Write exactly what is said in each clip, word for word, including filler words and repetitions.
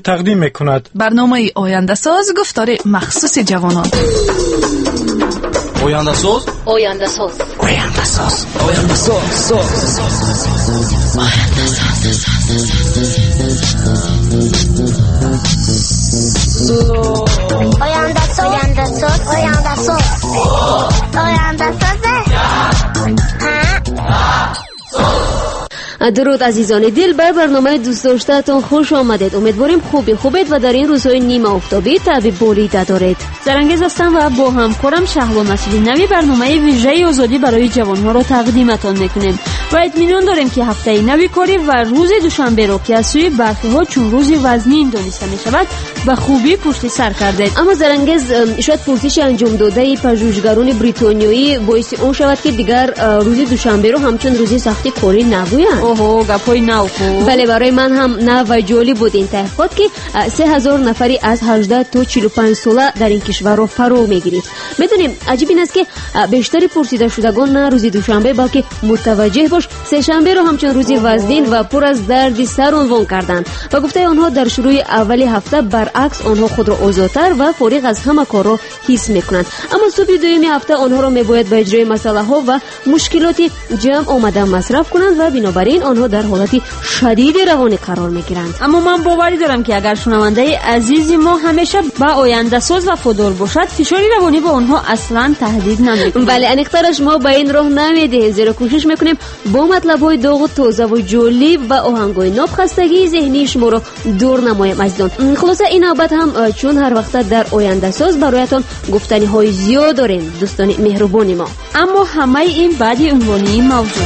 تقدیم میکند. برنامه آینده ساز گفتار مخصوص جوانان. آینده ساز آینده ساز آینده ساز آینده ساز آینده ساز آینده ساز آینده ساز آینده درود عزیزان دل، به برنامه دوست داشتهتان خوش آمدید. امیدواریم خوبی خوبید و در این روزهای نیمه آفتابی تعبیب بریده دارید. زرنگز هستم و با همکارم شهلا مسئولی نوی برنامه ویژه آزادی برای جوانها را تقدیمتان میکنیم و اطمینان داریم که هفته نوی کاری و روز دوشنبه را که از سوی برخی ها چون روز وزنین دانسته می شود به خوبی پشت سر کردید. اما زرنگز شاید پرسش انجام داده پژوهشگران بریتانیایی باعث اون شود که دیگر روز دوشنبه رو همچون روز سختی کاری نگویند. اوه گپای نو. بله، برای من هم نه و جالب بود این تحقیقات که سه هزار نفری از هجده تا چهل و پنج ساله در این کشور رو فرا میگیرید. میدونیم عجیب این است که بیشتر پرسیده شدگان نه روز دوشنبه بلکه متوجه باش سه شنبه رو همچون روز وزنین و پر از درد سر عنوان کردند و گفته آنها در شروع اول هفته برعکس آنها خود را آزادتر و فارغ از همه کار را حس میکنند. اما صبح دوم هفته آنها را میباید به اجرای مسئله ها و مشکلات جمع آمده مصرف کنند و بنابراین آنها در حالت شدید روانی قرار میگیرند. اما من باوری دارم که اگر شنونده عزیز ما همیشه با آینده ساز و فدار باشد فشار روانی به آنها اصلا تهدید نمیکنه. بله، انقدرش ما به این راه نمیدهیم، زیرا کوشش میکنیم با مطلب‌های داغ و تازه و جالب و آهنگ‌های نابخستگی ذهنی شما را دور نماییم از آن. خلاصه این نوبت هم چون هر وقت در آینده ساز برایتان گفتنی‌های زیاد داریم دوستان مهربان ما. اما همه این بعد عنوانی موضوع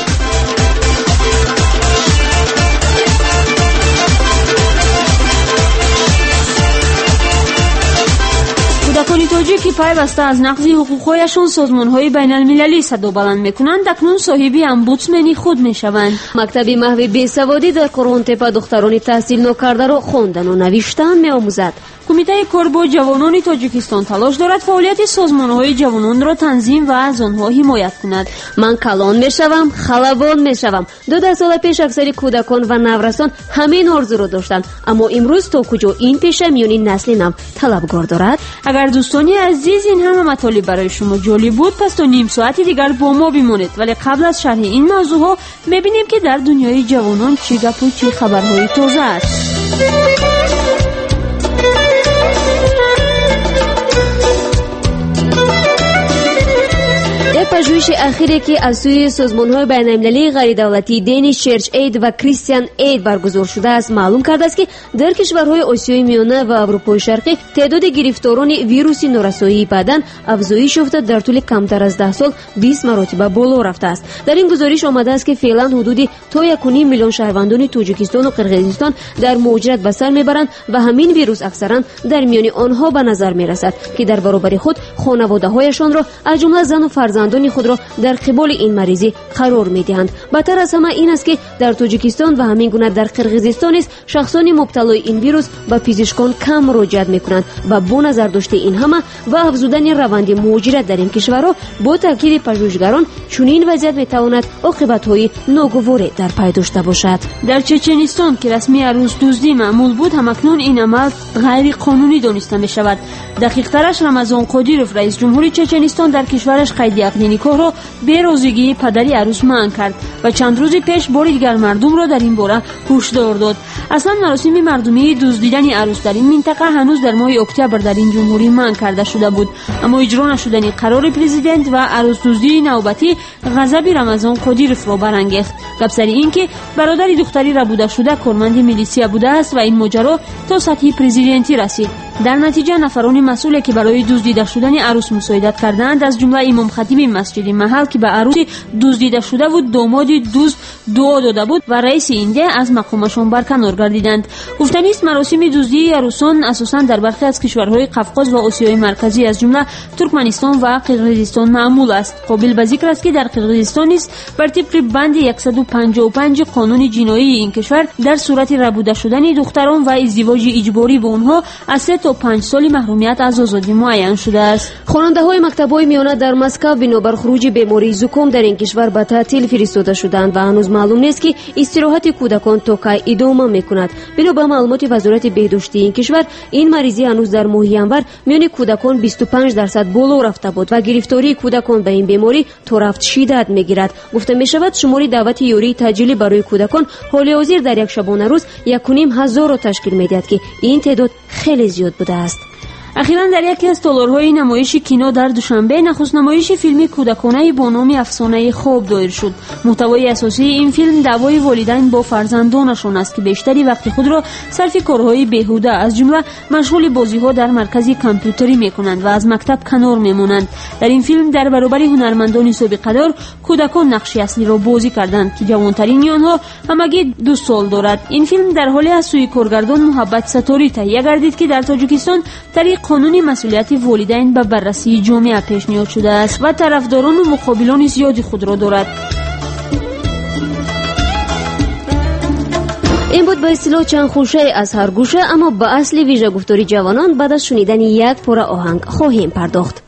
کودکان تاجیکی پیوسته از نقض حقوق‌هایشان سازمان‌های بین‌المللی صدا بلند می‌کنند اکنون صاحب امبودسمنی خود می‌شوند. مکتب محو بیسوادی در قران‌تپه دختران تحصیل نکرده را خواندن و نوشتن می‌آموزد. کمیته کار با جوانان تاجیکستان تلاش دارد فعالیت سازمان‌های جوانان را تنظیم و از آنها حمایت کند. من کلان می‌شوم، خلبان می‌شوم. دو ده سال پیش اکثر کودکان و نورسان همین آرزو را داشتند، اما امروز تا کجا این پیشه میانی نسل نو طلبگار دارد؟ اگر دوستانی عزیز این همه مطالب برای شما جالب بود پس تا نیم ساعتی دیگر با ما بمانید، ولی قبل از شرح این موضوع ها می‌بینیم که در دنیای جوانان چه گپ و چه خبرهای تازه است. پژوهش اخیری که از سوی سازمان‌های بین‌المللی غیردولتی دینیش چرچ اید و کریستیان اید برگزار شده است معلوم کرده است که در کشورهای آسیای میانه و اروپای شرقی تعداد گرفتاران ویروس نورسایی بدن افزایش یافته در طول کمتر از ده سال بیست مرتبه بالا رفته است. در این گزارش آمده است که فعلا حدود تا یک و نیم میلیون شهروندان تاجیکستان و قرقیزستان در مهاجرت به سر میبرند و همین ویروس اکثرا در میان آنها به نظر میرسد که در برابر خود خانواده‌هایشان را از جمله زن و فرزندان خود را در قبال این مریضی قرار می‌دهند. بدتر از همه این است که در تاجیکستان و همین گونه در قرقیزستان نیز شخصان مبتلای این ویروس به پزشکان کم مراجعت می‌کنند و با نظر داشته این همه و افزودن روند مهاجرت در این کشورها با تاکید پژوهشگران چنین وضعیت می‌تواند عاقبت‌های ناگواری در پی داشته باشد. در چچنستان که رسمی عروس دزدی معمول بود همکنون این عمل غیر قانونی دانسته می‌شود. دقیق‌ترش رمضان قادیروف رئیس جمهوری چچنستان در کشورش قید عقد نکاح را به روزگی پدری عروس منع کرد و چند روز پیش بار دیگر مردم را در این باره هشدار داد. اصلا مراسم مردمی دزدیدن عروس در این منطقه هنوز در ماه اکتبر در این جمهوری منع کرده شده بود، اما اجرا نشدن قرار پرزیدنت و عروس دزدی نوبتی غضب رمضان قادیروف را برانگیخت. گپ سر این که برادر دختری ربوده شده کارمند میلیسیا بوده است و این ماجرا تا سطح پرزیدنتی رسید. در نتیجه نفران مسئولی که برای دزدیده شدن عروس مساعدت کردند از جمله امام خطیب مسجد محل که به عروس دزدیده شده بود داماد دزد دعا داده بود و رئیس اینده از مقامشان برکنار گردیدند. گفتنی است مراسم دزدی عروسان اساساً در برخی از کشورهای قفقاز و آسیای مرکزی از جمله ترکمنستان و قرقیزستان معمول است. قابل به ذکر است که در قرقیزستان نیز بر طبق بند صد و پنجاه و پنج قانون جنایی این کشور در صورت ربوده شدن دختران و ازدواج اجباری با آنها از سه تا پنج سال محرومیت از آزادی معین شده است. خواننده‌های مکتب‌های میانه در مسکو بنابر خروج بیماری زکام در این کشور به تعطیل فرستاده شدند و هنوز معلوم نیست که استراحت کودکان تا کی ادامه میکند. بنا به معلومات وزارت بهداشتی این کشور، این مریضی هنوز در ماه ینور میان کودکان بیست و پنج درصد بالا رفته بود و گرفتاری کودکان به این بیماری تا رفت شدت میگیرد. گفته می شود شماری دعوت یوری تجلی برای کودکان حال حاضر در یک شبانه روز یک و نیم هزار را تشکیل میدهد که این تعداد خیلی زیاد بوده است. اخیراً در یکی از تالارهای نمایش کینو در دوشنبه نخست نمایش فیلمی کودکانه با نام افسانه خواب دایر شد. محتوای اساسی این فیلم دعوای والدین با فرزندانشان است که بیشتری وقت خود را صرف کارهای بیهوده از جمله مشغول بازی‌ها در مرکز کامپیوتری می‌کنند و از مکتب کنار می‌مانند. در این فیلم در برابر هنرمندان سابقه دار کودکان نقش اصلی را بازی کردند که جوان‌ترین آنها همگی دو سال دارد. این فیلم در حالی از سوی کارگردان محبت ستاری تهیه گردید که در تاجیکستان طریق قانونی مسئولیت والدین به بررسی جامعه پیشنهاد شده است و طرفداران و مقابلان زیادی خود را دارد. این بود به اصطلاح چند خوشه از هر گوشه، اما به اصل ویژه گفتاری جوانان بعد از شنیدن یک پاره آهنگ خواهیم پرداخت.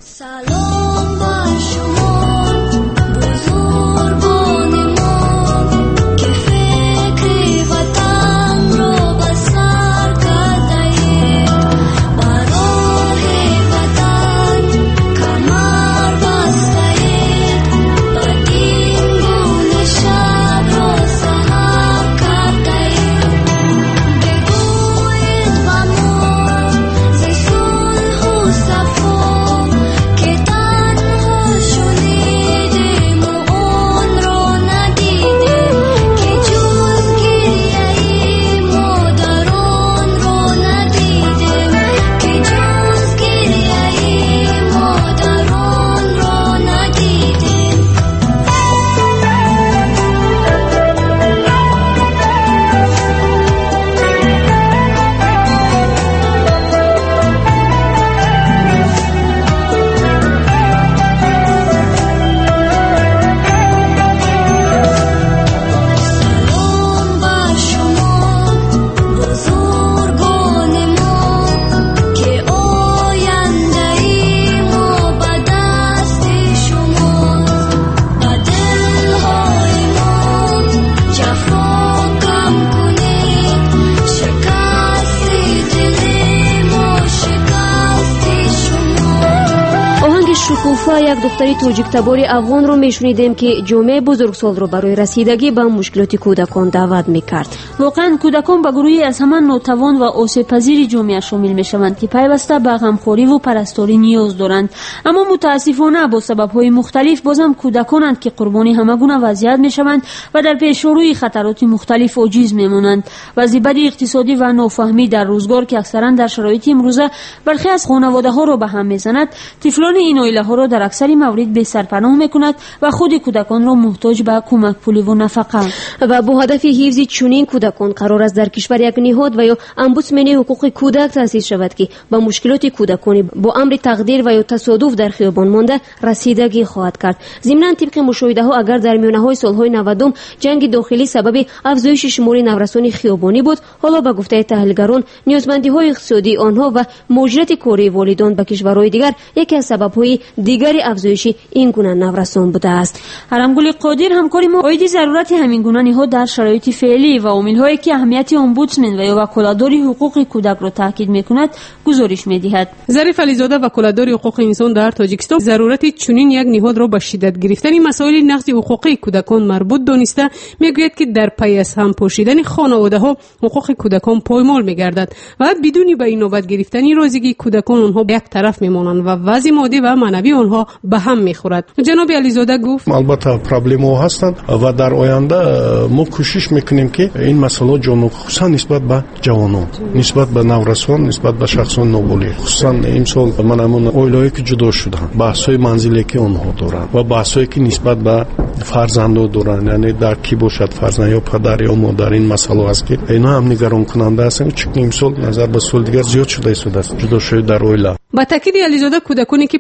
شکوفا یک دختری توجیک تباری افغان رو میشنیدیم که جامعه بزرگسال رو برای رسیدگی به مشکلات کودکان دعوت میکرد. واقعا کودکان به گروهی از همان ناتوان و آسیب پذیر جامعه شامل میشوند که پیوسته به غمخواری و پرستاری نیاز دارند، اما متاسفانه با سبب‌های مختلف بازم کودکانند که قربانی همگونه وضعیت میشوند و در پیش روی خطرات مختلف عاجز میمانند. وضعیت اقتصادی و نافهمی در روزگار که اکثرا در شرایط امروزه برخی از خانواده‌ها را به هم میزند، طفلان این عائله ها را در اکثر موارد به سرپناه میکند و خود کودکان را محتاج به کمک پولی و نفقه و با هدف حفظ چنین کودکان قرار است در کشور یک نهاد و یا امبودسمن حقوق کودک تأسیس شود که با مشکلات کودکان با امر تقدیر و یا تصادف در خیابان مانده رسیدگی خواهد کرد. ضمن طبق مشاهده ها اگر در میانه های سالهای نود جنگ داخلی سبب افزایش شمار نورسان خیابانی بود، حالا به گفته تحلیلگران نیازمندی های اقتصادی آنها و مهاجرت کاری والدان به کشورهای دیگر یکی از سبب‌های دیگری افزایش این گونه نورسان بوده است. هرمگل قادر همکاری ما اوید ضرورت همین گونه نهاد در شرایط فعلی و عامل‌هایی که اهمیت امبودسمن و یا وکالتدار حقوق کودک را تاکید می‌کند گزارش می‌دهد. ظریف علیزاده وکالتدار حقوق انسان در تاجیکستان ضرورت چنین یک نهاد را با شدت گرفتن مسائل نقض حقوق کودکان مربوط دانسته میگوید که در پی از هم پوشیدن خانواده‌ها حقوق کودکان پایمال می‌گردد و بدون به این نوبت گرفتن رازیگی کودکان آنها به یک طرف میمانند و وضع مادی و معنوی آنها به هم میخورد. جناب علیزاده گفت البته پرابلم ها هستند و در آینده ما کوشش میکنیم که این مسئله جانب خصوصا نسبت به جوانان، نسبت به نورسان، نسبت به شخصان نابالغ، خصوصا امسال من همون اویلایی که جدا شدن، بحث‌های منزلی که آنها دارند و بحث‌هایی که نسبت به فرزندان دارند، یعنی در کی باشد فرزند یا پدر یا مادر، این مسئله است که اینا هم نگران کننده هستند. چون امسال نظر به سال دیگر زیاد شده است جدا شده در اویلا. با تاکید علیزاده کودکانی که پدر و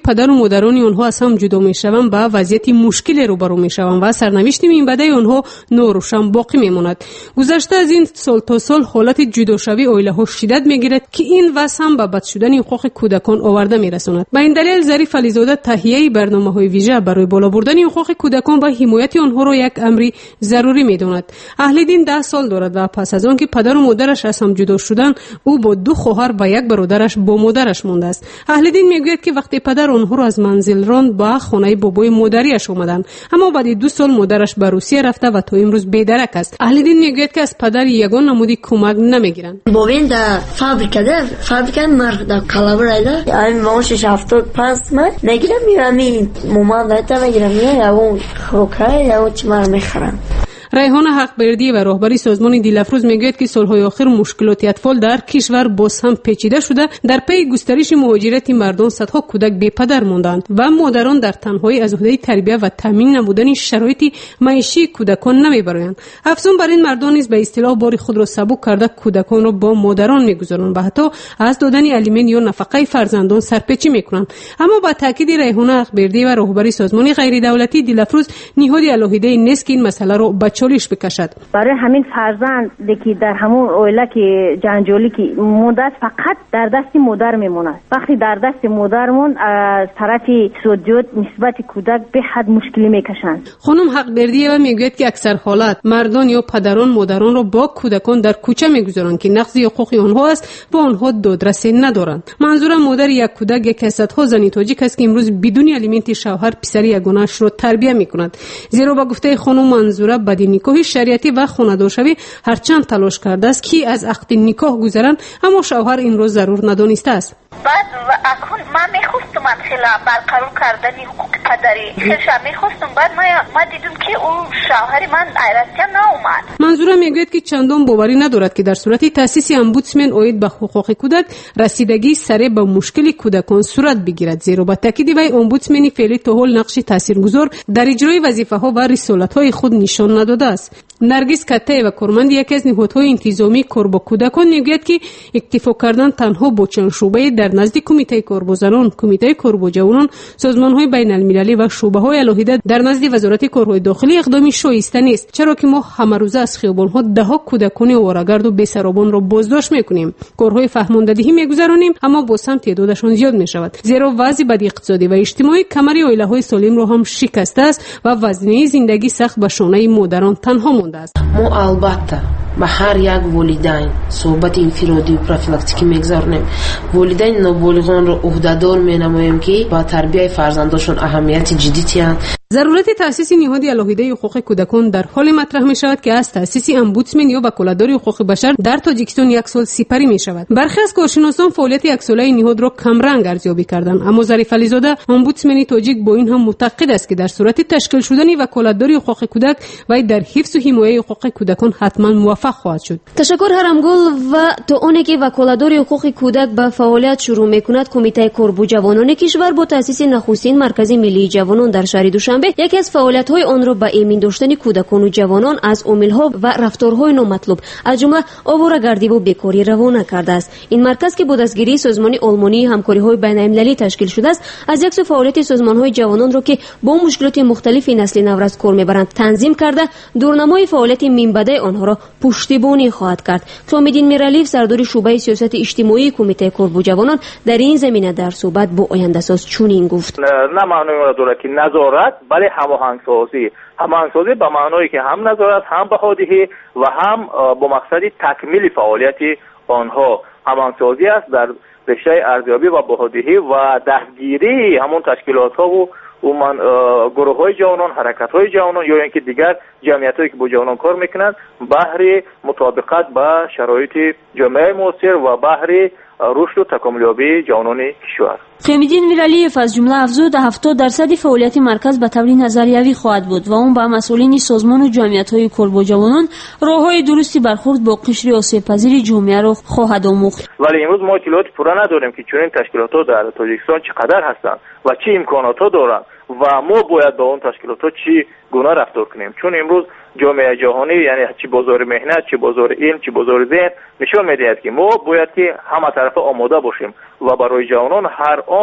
مادران آنها از هم جدا میشوند با وضعیت مشکلی روبرو میشوند و سرنوشت مینبده آنها ناروشن باقی میماند. گذشته از این سال تا سال حالت جداشوی عائله ها شدت میگیرد که این وضع هم به بد شدن حقوق کودکان آورده میرساند. به این دلیل ظریف علیزاده تهیه برنامه‌های ویژه برای بالا بردن حقوق کودکان و حمایت آنها را یک امر ضروری میداند. اهل دین ده سال دارد و پس از آن که پدر و مادرش از هم جدا شدند او با دو خواهر و یک برادرش با مادرش مانده است. اهل دین میگوید که وقتی پدر آنها را از منزل راند به خانه بابای مادریش آمدند، اما بعد دو سال مادرش به روسیه رفته و تا امروز بی‌درک است. اهل دین میگوید که از پدر یگان نمودی کمک نمیگیرند. بابین در فابریکه فابریکه مرد در کالابرایده این ماهش هفتاد و پنج من نگیرم میرم مومان دایتا میگیرم یا اون خوکه یا اون چی من میخرم. ریحانه حقبردی و راهبری سازمان دیلافروز میگوید که سالهای آخر مشکلات اطفال در کشور باز هم پیچیده شده. در پی گسترش مهاجرت مردان صدها کودک بی پدر ماندند و مادران در تنهایی از عهده تربیت و تامین نمودن شرایط معیشی کودکان نمیبرند. افزون بر این مردان نیز به اصطلاح بار خود را سبک کرده کودکان را با مادران میگذارند و حتی از دادن الیمن یا نفقه فرزندان سرپیچی میکنند. اما با تاکید ریحانه حقبردی و راهبری سازمان غیر دولتی دیلافروز نهادی علاهیده نیست که این مسئله را چالش بکشد. برای همین فرزند که در همون عائله که جنجالی که مدت فقط در دست مادر میمونه، وقتی در دست مادر مون از طرف سودجوت نسبت کودک به حد مشکلی میکشند. خانم حقبردی و میگوید که اکثر حالات مردان یا پدران مادران را با کودکان در کوچه میگذارند که نقض حقوق آنها است و آنها دادرسی ندارند. منظورم مادر یک کودک یک از صدها زن تاجیک است که امروز بدون الیمنت شوهر پسر یگانه‌اش را تربیت میکند. زیرا با گفته خانم منظوره بدی نکاح شریعتی و خانه‌دارشوی هرچند تلاش کرده است که از عقد نکاح گذرند، اما شوهر این را ضرور ندانسته است. بعد و اکنون من میخواستم خیلی برقرار کردن حقوق پدری خیلی میخواستم، بعد ما ما دیدم که اون شوهر من ایرانیا ناومد. منظوره میگوید که چندان باوری ندارد که در صورت تأسیس امبودسمن اوید به حقوق کودک رسیدگی سریع به مشکل کودکان صورت بگیرد، زیرا با تاکید وی امبودسمن فعلی تا حال نقش تاثیرگذار در اجرای وظیفه‌ها و رسالت‌های خود نشان نداده است. نرگس کته و کارمند یکی از نهادهای انتظامی کار با کودکان میگوید که اکتفا کردن تنها با چند شعبه در نزد کمیته کار با زنان، کمیته کار با جوانان، سازمان‌های بین‌المللی و شعبه‌های علاهیده در نزد وزارت کارهای داخلی اقدامی شایسته نیست، چرا که ما همه روزه از خیابان‌ها ده‌ها کودکان آواره‌گرد و بی‌سرابان را بازداشت می‌کنیم. کارهای فهماندهی می‌گذرانیم، اما باز هم تعدادشان زیاد می‌شود، زیرا وضع بد اقتصادی و اجتماعی کمر عائله‌های سالم را هم شکسته است و وزنه زندگی سخت به شانه مادران تنها ما البته با هر یک والدین صحبت انفرادی و پروفیلاکتیکی میگذاریم. والدین نابالغان را عهده‌دار مینماییم که با تربیت فرزندانشون اهمیت جدی تیان. ضرورت تأسیس نهادی علاهیده حقوق کودکان در حال مطرح می شود که از تأسیس امبودسمن یا وکالتدار حقوق بشر در تاجیکستان یک سال سپری می شود. برخی از کارشناسان فعالیت یک ساله نهاد را کمرنگ ارزیابی کردند، اما ظریف علیزاده امبودسمن تاجیک با این هم معتقد است که در صورت تشکیل شدن وکالتدار حقوق کودک و در حفظ و حمایت حقوق کودکان حتما موفق خواهد شد. تشکر هرمگل. و تا اونی که وکالتدار حقوق کودک به فعالیت شروع میکند، کمیته کار با جوانان کشور با تأسیس نخستین مرکز ملی جوانان در شهر دوشنبه یکی از فعالیت‌های آن را به ایمن داشتن کودکان و جوانان از عامل‌ها و رفتارهای نامطلوب از جمله آواره‌گردی و بیکاری روانه کرده است. این مرکز که با دستگیری سازمان آلمانی همکاری‌های بین‌المللی تشکیل شده است، از یک سو فعالیت سازمان‌های جوانان را که با مشکلات مختلفی نسل نو را کار می‌برند تنظیم کرده، دورنمای فعالیت منبع آنها را پشتیبانی خواهد کرد. کامدین میرعلیف سردار شعبه سیاست اجتماعی کمیته کار با جوانان در این زمینه در صحبت با آینده ساز چنین گفت: نه معنی داره که نظارت بله هماهنگسازی هماهنگسازی به معنایی که هم نظارت هم بهادهی و هم با مقصد تکمیل فعالیت آنها هماهنگسازی است در رشته ارزیابی و بهادهی و دستگیری همون تشکیلات ها و عموما گروه های جوانان، حرکت های جوانان یا اینکه دیگر جمعیت هایی که با جوانان کار میکنند بهر مطابقت با شرایط جامعه معاصر و بهر رشد و تکاملیابی جوانان کشور. خمیدین میرعلیف از جمله افزود هفتاد درصد فعالیت مرکز به طور نظریوی خواهد بود و اون با مسئولین سازمان و جمعیت‌های کار با جوانان راه‌های درستی برخورد با قشر آسیب‌پذیر جامعه را خواهد آموخت. ولی امروز ما اطلاعات پورا نداریم که چنین تشکیلات‌ها در تاجیکستان چقدر هستند و چه امکانات‌ها دارند و ما باید با اون تشکیلات‌ها چی گونه رفتار کنیم، چون امروز جامعه جهانی یعنی چه بازار مهنت، چه بازار علم، چه بازار ذهن نشون می‌دهد که ما باید که همه طرفه آماده باشیم و برای جوانان هر آن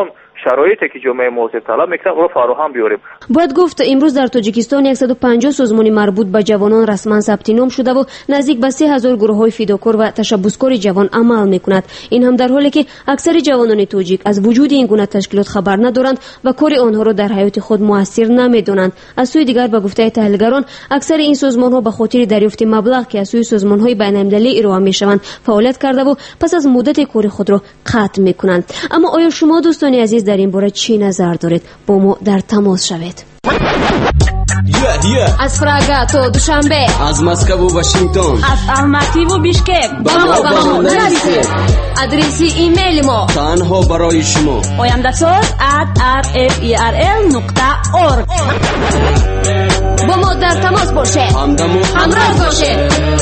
شرایطی که جامعه معاصر طلب میکنه اون رو فراهم بیاریم. باید گفت امروز در تاجیکستان صد و پنجاه سازمان مربوط به جوانان رسما ثبت نام شده و نزدیک به سه هزار گروه‌های فداکار و تشبثکار جوان عمل میکند. این هم در حالی که اکثر جوانان تاجیک از وجود این گونه تشکیلات خبر ندارند و کار آنها را در حیات خود موثر نمیدانند. از سوی دیگر به گفته تحلیلگران اکثر این سازمان‌ها به خاطر دریافت مبلغ که از سوی سازمان‌های بین‌المللی ارائه می‌شوند فعالیت کرده و پس از مدت کار خود را قطع می‌کنند. اما آیا شما دوستان عزیز در این باره چی نظر دارید؟ با ما در تماس شوید. Yeah, yeah. از پراگا تا دوشنبه، از مسکو و واشنگتن، از الماتی و بیشکک با ما با ما نرسید. آدرسی ایمیل ما تنها برای شما oyandasaz at r f e r l نقطه org. با ما در تماس باشید، همراه باشید.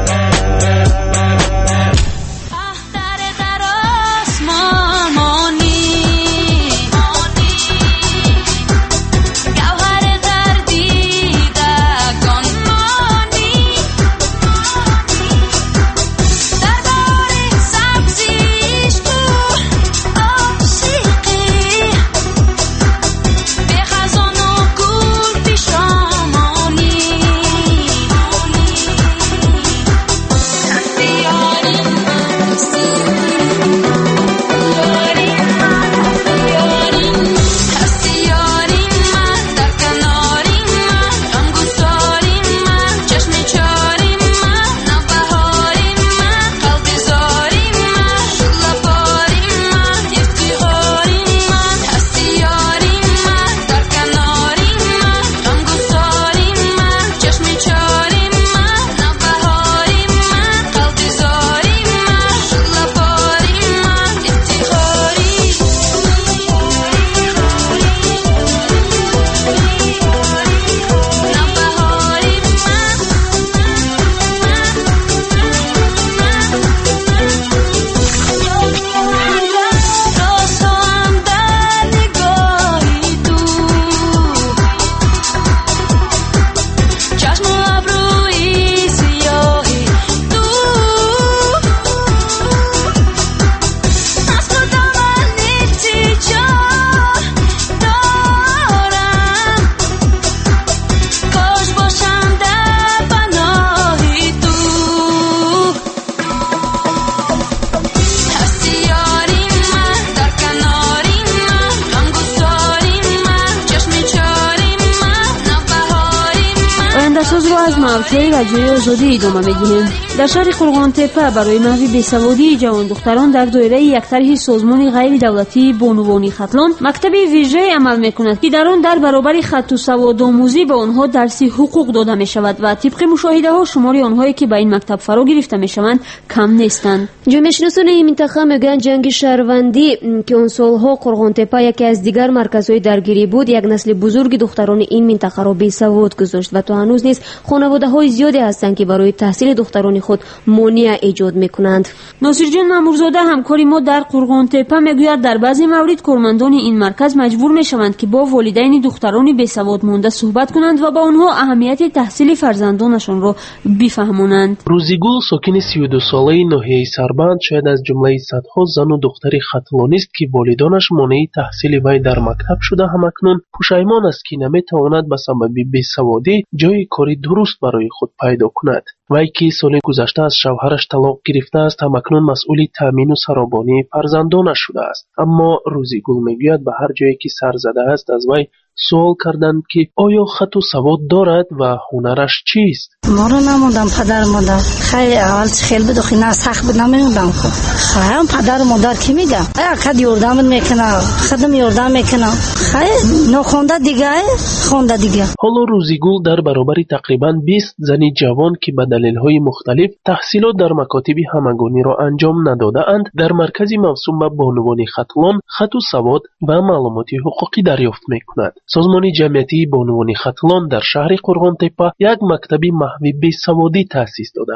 موجهای رادیوی آزادی ادامه می‌دهیم. در شهر قرغان تپه برای محو بیسوادی جوان دختران در دایره یک طرح سازمان غیر دولتی بانوانی ختلان مکتب ویژه عمل می‌کند که در آن در برابر خط و سواد آموزی به آنها درسی حقوق داده می‌شود و طبق مشاهده‌ها شمار آنهایی که به این مکتب فرا گرفته می‌شوند کم نیستند. جامعه‌شناسان این منطقه میگویند جنگ شهروندی که اون سالها قرغان تپه یکی از دیگر مرکزهای درگیری بود یک نسل بزرگ دختران این منطقه را بیسواد گذاشت و تا هنوز نیز خانواده‌های زیادی هستند که برای تحصیل دختران خود مانع ایجاد میکنند. ناصر جان مامورزاده همکاری ما در قرغان تپه میگوید در بعضی موارد کارمندان این مرکز مجبور میشوند که با والدین دختران بیسواد مانده صحبت کنند و با آنها اهمیت تحصیل فرزندانشان را بفهمانند. روزیگل ساکن سی و دو ساله ناحیه سربند شاید از جمله صدها زن و دختر ختلانی است که والدانش مانع تحصیل وی در مکتب شده همکنون پشیمان است که نمیتواند به سبب بیسوادی جای کاری درست برای خود پیدا کند. وی که سال گذشته از شوهرش طلاق گرفته است همکنون مسئول تامین و سرابانی فرزندانش شده است. اما روزیگل میگوید به هر جایی که سر زده است از وی سوال کردند که آیا خط و سواد دارد و هنرش چیست؟ ما رو نموندم پدر مادر خیلی اول خیلی بود خیلی نه سخت بود نمیوندم خود خیلی پدر مادر کی میگم ایا کد یوردم میکنه خدم یوردم میکنه خیلی نخونده دیگه خونده دیگه. حالا روزیگل در برابر تقریبا بیست زنی جوان که به دلایل مختلف تحصیلات در مکاتب همگانی را انجام نداده اند در مرکزی موسوم به بانوانی ختلان خط و سواد و معلومات حقوقی دریافت میکند. سازمان جمعیتی بانوانی ختلان در شهر قرغان تپه یک مکتب محو بیسوادی تأسیس داده است.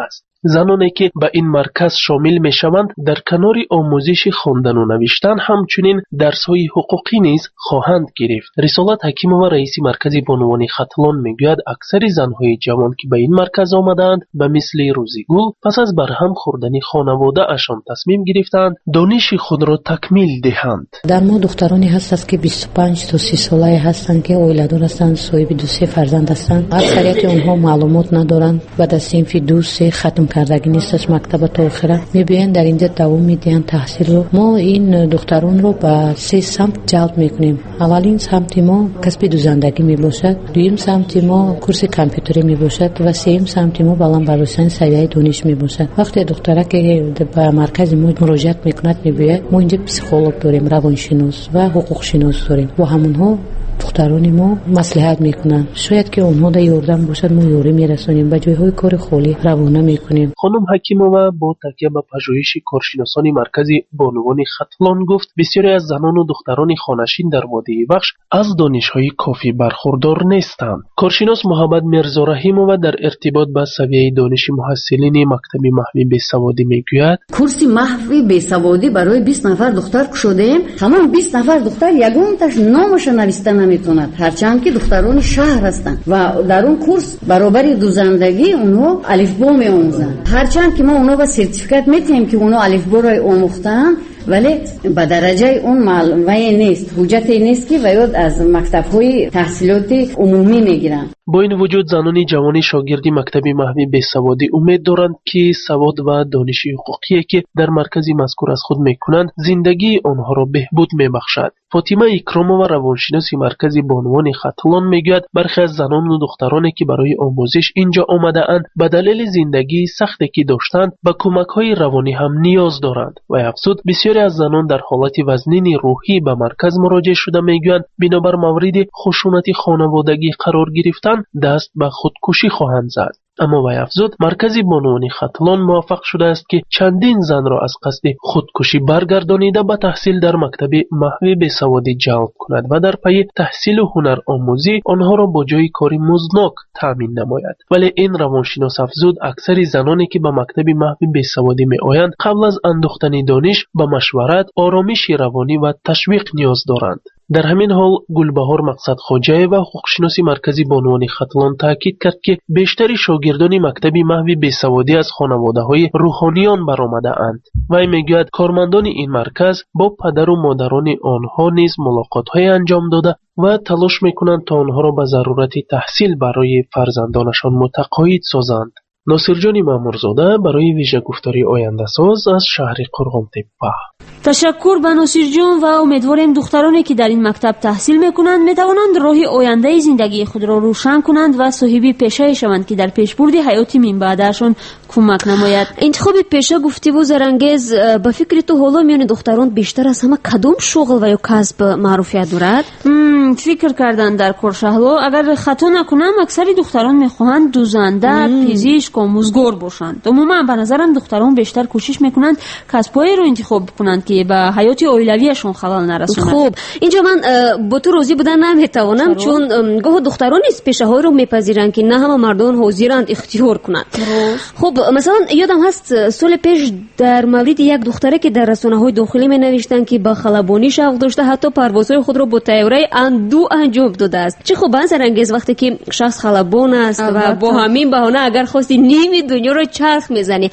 زنانی که به این مرکز شامل میشوند در کنار آموزش خواندن و نوشتن همچنین درس‌های حقوقی نیز خواهند گرفت. رسالت حکیمова رئیس مرکز بانوان ختلان میگوید اکثر زنهای جوان که به این مرکز آمدند به مثل روزیگل پس از برهم خوردن خانواده اشان تصمیم گرفتند دانش خود را تکمیل دهند. در ما دخترانی هست که بیست و پنج تا سی ساله هستند که اویلادور هستند، صاحب دو سه فرزند هستند. اکثریت اونها معلومات ندارند، بعد از صنف دو سه ختم کردگی نیستش مکتب تا آخره میبین در اینجا دوام میدن تحصیل رو. ما این دختران رو به سه سمت جلب میکنیم. اولین سمت ما کسب دوزندگی میباشد، دویم سمت ما کورس کامپیوتری میباشد و سوم سمت ما بلندبالایی سویه دانش میباشد. وقتی دختره که به مرکز ما مراجعت میکند میگوید ما اینجا پسیکولوگ داریم، روانشناس و حقوق شناس داریم و همونها دختران ما مصلحت میکنن. شاید که اونها در یاردن باشد ما یاری میرسونیم، به جایهای کار خالی روانه میکنیم. خانم حکیمова با تکیه به پژوهش کارشناسان مرکز بانوان ختلان گفت بسیاری از زنان و دختران خانشین در وادی وخش از دانش‌های کافی برخوردار نیستند. کارشناس محمد میرزا رحیمova در ارتباط با سویه دانش محصلین مکتب محو بیسوادی میگوید کورس محو بیسوادی برای بیست نفر دختر کشیدیم. تمام بیست نفر دختر یگان تاش نامش نوشته نمیتوند، هرچند که دختران شهر هستند و در اون کورس برابر دوزندگی اونها الفبا میآموزند. هرچند که ما اونها با سرتیفیکات میتیم که اونها الفبا را آموختن ولی به درجه اون معلومه نیست، حجتی نیست که باید از مکتب‌های تحصیلات عمومی میگیرن. با این وجود زنان جوان شاگردی مکتب محو بیسوادی امید دارند که سواد و دانش حقوقی که در مرکز مذکور از خود میکنند زندگی آنها را بهبود میبخشد. فاطمه اکرامova روانشناس مرکز بانوان ختلان میگوید برخی از زنان و دخترانی که برای آموزش اینجا آمده اند به دلیل زندگی سختی که داشتند به کمک‌های روانی هم نیاز دارند و افزود بسیاری از زنان در حالت وزنین روحی به مرکز مراجعه شده میگویند بنابر مورد خشونت خانوادگی قرار گرفتن دست به خودکشی خواهند زد. اما وی افزود مرکز بانوان ختلان موفق شده است که چندین زن را از قصد خودکشی برگردانیده به تحصیل در مکتب محو بیسوادی جلب کند و در پی تحصیل و هنر آموزی آنها را با جای کاری مزدناک تامین نماید. ولی این روانشناس افزود اکثر زنانی که به مکتب محو بیسوادی می آیند قبل از اندوختن دانش به مشورت، آرامش روانی و تشویق نیاز دارند. در همین حال گلبهار مقصد خواجه و حقوقشناسی مرکزی بانوان ختلان تاکید کرد که بیشتری شاگردان مکتب محو بیسوادی از خانواده‌های روحانیان برآمده اند. وی میگوید کارمندان این مرکز با پدر و مادران آنها نیز ملاقات‌های انجام داده و تلاش میکنند تا آنها را به ضرورت تحصیل برای فرزندانشان متقاعد سازند. ناصر جان مامورزاده برای ویژه گفتاری آینده ساز از شهر قرغن‌تپه. تشکر به ناصر جان و امیدواریم دخترانی که در این مکتب تحصیل میکنند میتوانند راه آینده زندگی خود را روشن کنند و صاحب پیشه شوند که در پیشبرد حیات من بعدشون کمک نماید. انتخاب پیشه گفتی و زرانگیز، به فکر تو حالا میان دختران بیشتر از همه کدام شغل و یا کسب معروفیت دارد؟ فکر کردن در کارشهلا اگر خطا نکنم اکثر دختران میخواهند دوزنده، پزشک، آموزگار باشند. عموما به نظرم دختران بیشتر کوشش میکنند کسبایی رو انتخاب کنند که به حیات عائلویشون خلل نرسونه. خب اینجا من با تو راضی بودن نمیتوانم، چون گاه دختران نیست پیشه های رو میپذیرند که نه همه مردان حاضرند اختیار کنند. خب مثلا یادم هست سال پیش در مورد یک دختره که در رسانه های داخلی می نوشتن که با خلبانی شوق داشته، حتی پروازهای خود رو با طیاره اندو انجام داده است. چه خوب انصر انگیز وقتی که شخص خلبان است و با همین بهانه اگر خواستی نیمی دنیا رو چرخ میزنی.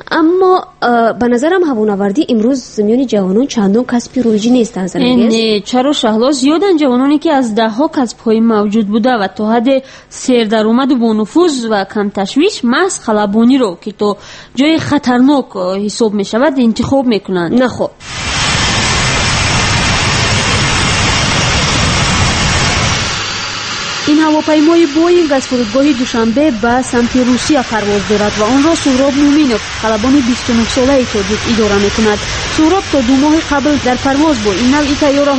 اما به نظرم هوانوردی امروز میان جوانان چندان کسبی رویجی نیست. انصر انگیز نه، چرا شهلا زیادن جوانانی که از ده ها کسب های موجود بوده و تا حد سیر درآمد و با نفوذ و کم تشویش محض خلبانی رو که تو جای خطرناک حساب می شود انتخاب میکنند. نه خب این هواپیمای بوینگ از فرودگاه دوشنبه به سمت روسیه پرواز دارد و آن را سهراب مومینوف خلبان بیست و نه ساله تاجیک اداره میکند. سهراب تا دو ماه قبل در پرواز با این نوع طیاره ها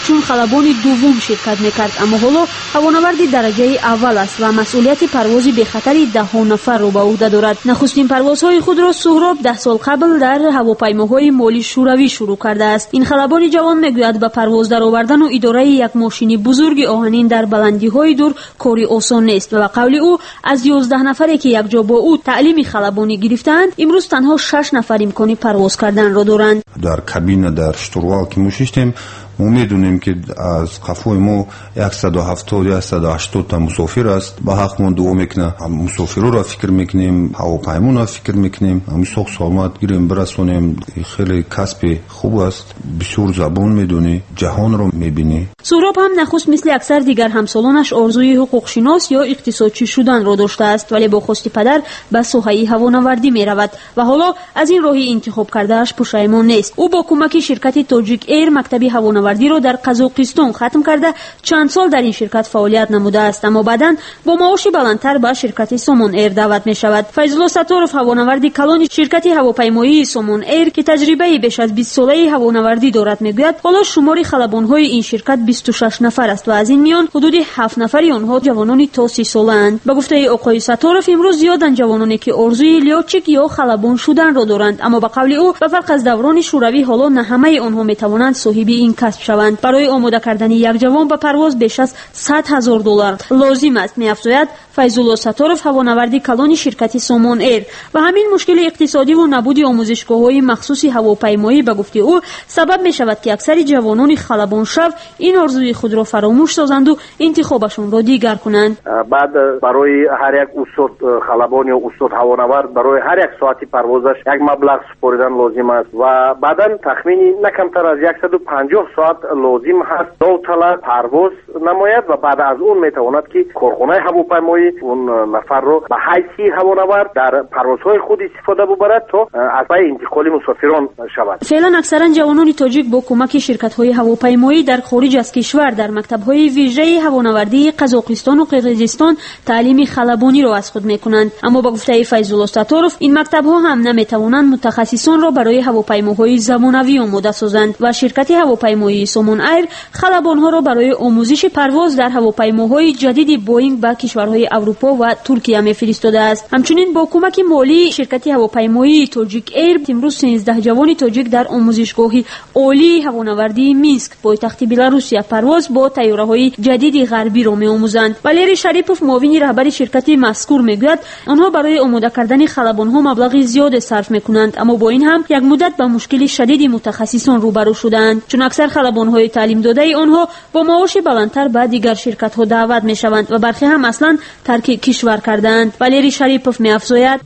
چون خلبان دوم شرکت میکرد، اما حالا هوانورد درجه اول است و مسئولیت پرواز به خطر ده نفر را به عهده دارد. نخستین پروازهای خود را سهراب ده سال قبل در هواپیماهای مالی شوروی شروع کرده است. این خلبان جوان میگوید به پرواز درآوردن و اداره یک ماشین بزرگ آهنین در بلندی‌های دور کاری آسان نیست و به قول او از یازده نفری که یک جا با او تعلیم خلبانی گرفتند، امروز تنها شش نفر امکان پرواز کردن را دارند. در کابین در شتروال که میشیم ما میدونیم که از قفوی ما صد و هفتاد یا صد و هشتاد تا مسافر است. با حق ما دعا میکنه مسافرو را فکر میکنیم، هواپیما را فکر میکنیم، همین سوق سلامت گیریم برسونیم. خیلی کسب خوب است، بسیار زبان میدونی، جهان رو میبینی. سهراب هم نخست مثل اکثر دیگر همسالانش آرزوی حقوق شناس یا اقتصادچی شدن را داشته است، ولی با خواست پدر به ساحه هوانوردی میرود و حالا از این راهی انتخاب کردهش پشیمان نیست. او با کمک شرکت تاجیک ایر مکتبی هوانوردی را در قزاقستان ختم کرده چند سال در این شرکت فعالیت نموده است، اما بعداً با معاش بلندتر به شرکت سومون ایر دعوت می شود. فیض‌الله ستارов هوانورد کلان شرکت هواپیمایی سومون ایر که تجربه بیش از بیست ساله هوانوردی دارد میگوید حالا شمار خلبان‌های این شرکت بیست و شش نفر است و از این میان حدود هفت نفری آنها جوانان تا سی ساله‌اند. به گفته آقای ستارov امروز زیادن جوانانی که آرزوی لیاچیک یا خلبان شدن را دارند، اما به قول او به فرق از دوران شوروی حالا نه همه آنها میتوانند صاحب این کسب شوند. برای آماده کردن یک جوان به پرواز بیش از صد هزار دلار لازم است، می‌افزاید فیض‌الله ستارov هوانوردی کلان شرکت سومون ایر. و همین مشکل اقتصادی و نبود آموزشگاه‌های مخصوص هواپیمایی به گفته او سبب می‌شود که اکثر جوانان خلبان شو این آرزوی خود را فراموش سازند و انتخابشون را دیگر کنند. بعد برای هر یک استاد خلبان یا استاد هوانورد برای هر یک ساعتی پروازش یک مبلغ سپردن لازم است و بعداً تخمینی نه کمتر از صد و پنجاه ساعت لازم هست داوطلب پرواز نماید و بعد از اون میتواند که کارخانه هواپیمایی اون نفر رو به حیث هوانورد در پروازهای خود استفاده ببرد تا از پای انتقال مسافران شود. فعلا اکثرا جوانان تاجیک با کمک شرکت‌های هواپیمایی در خارج از کشور در مکتب‌های ویژه هوانوردی قزاقستان و قرقیزستان تعلیم خلبانی را از خود می‌کنند، اما با گفته فیض‌الله ستارov این مکتب‌ها هم نمی‌توانند متخصصان را برای هواپیماهای زمانوی آماده سازند و شرکت هواپیمایی سومون ایر خلبان‌ها را برای آموزش پرواز در هواپیماهای جدید بوئینگ به کشورهای اروپا و ترکیه می‌فرستاده است. همچنین با کمک مالی شرکت هواپیمایی تاجیک ایر امروز سیزده جوان تاجیک در آموزشگاه عالی هوانوردی مینسک پایتخت بلاروسیه پرواز با طیاره‌های جدید غربی را می‌آموزند. والری شریپوف معاون رهبر شرکت مذکور میگوید آنها برای آماده کردن خلبان‌ها مبلغ زیاد صرف می‌کنند، اما با این هم یک مدت با مشکل شدید متخصصان روبرو شدند، چون اکثر خلبان‌های تعلیم داده آنها با معاش بلندتر به دیگر شرکت‌ها دعوت می‌شوند و برخی هم اصلاً ترک کشور کردند. والری شریپوف می‌افزاید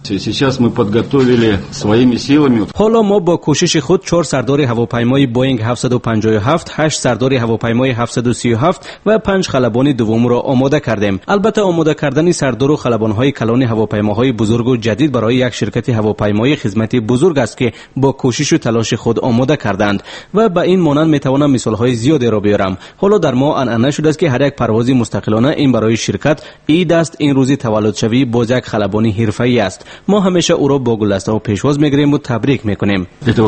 حالا ما با کوشش خود چهار سردار هواپیمای بوئینگ هفتصد و پنجاه و هفت، هشت سردار هواپیمای هفتصد و سی و هفت و پنج خلبان دوم را آماده کردیم. البته آماده کردن سردار و خلبان‌های کلان هواپیماهای بزرگ و جدید برای یک شرکت هواپیمایی خدمتی بزرگ است که با کوشش و تلاش خود آماده کردند و به این مانند میتوانم مثال‌های زیادی را بیارم. حالا در ما انعنه شده است که هر یک پرواز مستقلانه این برای شرکت عید است، این روزی تولد شوی باز یک خلبانی حرفه‌ای است. ما همیشه او را با گلدسته و پیشواز میگیریم و تبریک میکنیم.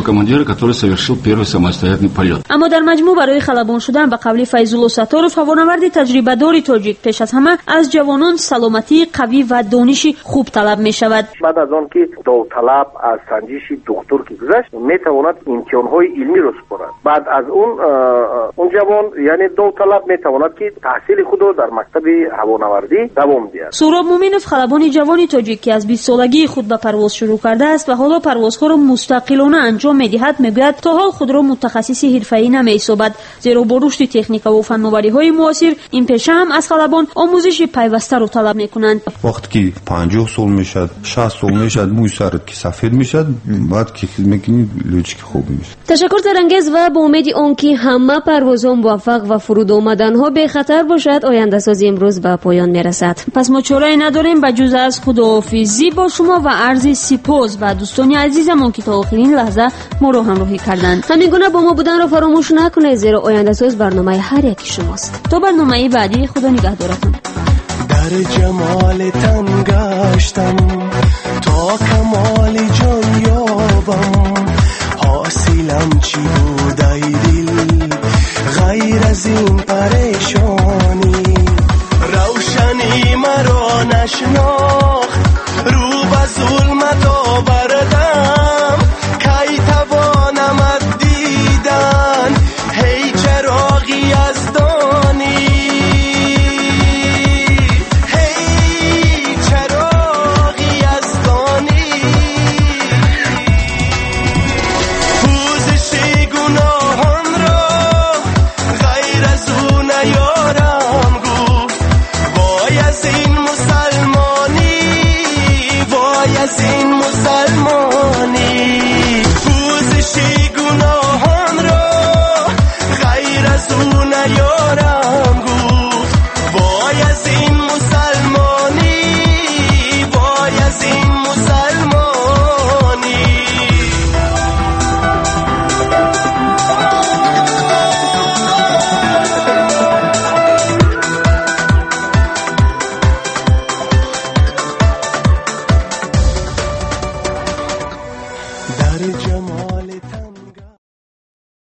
اما در مجموع برای خلبان شدن به قول فیض‌الله ستارov هوانورد تجربه دار تاجیک پیش از همه از جوانان سلامتی قوی و دانش خوب طلب می شود. بعد از آن که داوطلب از سنجش دکتر که گذشت میتواند امتحان‌های علمی را سپارد. بعد از اون اون جوان یعنی داوطلب میتواند که تحصیل خود را در مکتب هوانوردی دوام دهد. سهراب مومنوف خلبان جوانی تاجیک که از بیست سالگی خود به پرواز شروع کرده است و حالا پروازها را مستقلانه انجام می‌دهد میگوید تا حال خود را متخصص حرفه‌ای نمی‌حسابد، زیرا با رشد تکنیک و فناوری‌های معاصر این پیشه هم از خلبان آموزش پیوسته را طلب می‌کنند. وقتی که پنجاه سال میشد، شصت سال میشد، موی سرت که سفید میشد، بعد که می‌کنی لوچک خوب میشه. تشکر زرنگز و با امید آنکه همه پروازها موفق و فرود آمدن‌ها به خطر باشد آینده سازی امروز به پایان میرسد. پس ما چاره‌ای نداریم به جز از خداحافظی با شما و عرض سپاس و دوستان عزیزمون که تا آخرین لحظه ما رو همراهی کردند. همین گونه با ما بودن رو فراموش نکنید، زیرا آینده ساز برنامه هر یکی شماست. تا برنامه بعدی خدا نگهدارتون. در جمال تن گشتم تا کمال جان یابم، حاصلم چی بود ای دل غیر از این پریشانی روشنی مرا نشناس